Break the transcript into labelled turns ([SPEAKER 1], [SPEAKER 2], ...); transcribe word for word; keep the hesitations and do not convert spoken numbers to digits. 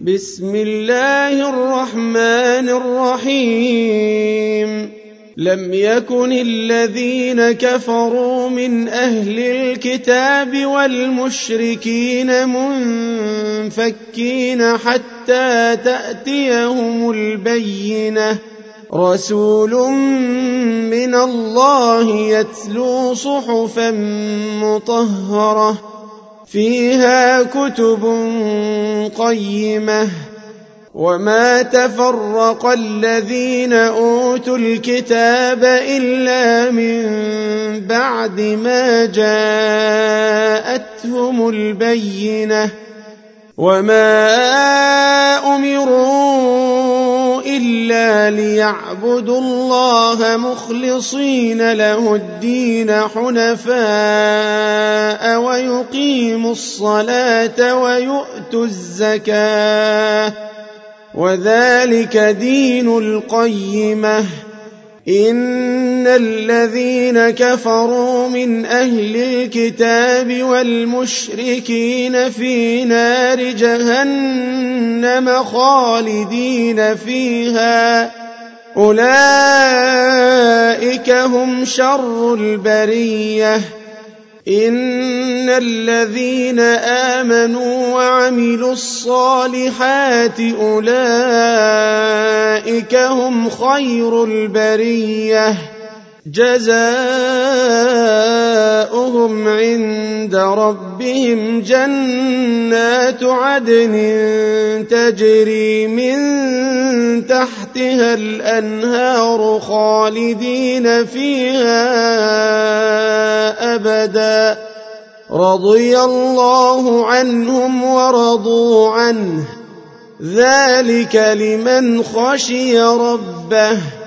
[SPEAKER 1] بسم الله الرحمن الرحيم لم يكن الذين كفروا من أهل الكتاب والمشركين منفكين حتى تأتيهم البينة رسول من الله يتلو صحفا مطهرة فيها كتب قيمة وما تفرق الذين أوتوا الكتاب إلا من بعد ما جاءتهم البينة وما أمروا إلا ليعبدوا الله مخلصين له الدين حنفاء ويقيموا الصلاة ويؤتوا الزكاة وذلك دين القيمة إن الذين كفروا من أهل الكتاب والمشركين في نار جهنم خالدين فيها أولئك هم شر البرية إن الذين آمنوا وعملوا الصالحات أولئك هم خير البرية جزاؤهم عند ربهم جنات عدن تجري من تحتها الأنهار خالدين فيها أبدا رضي الله عنهم ورضوا عنه ذلك لمن خشي ربه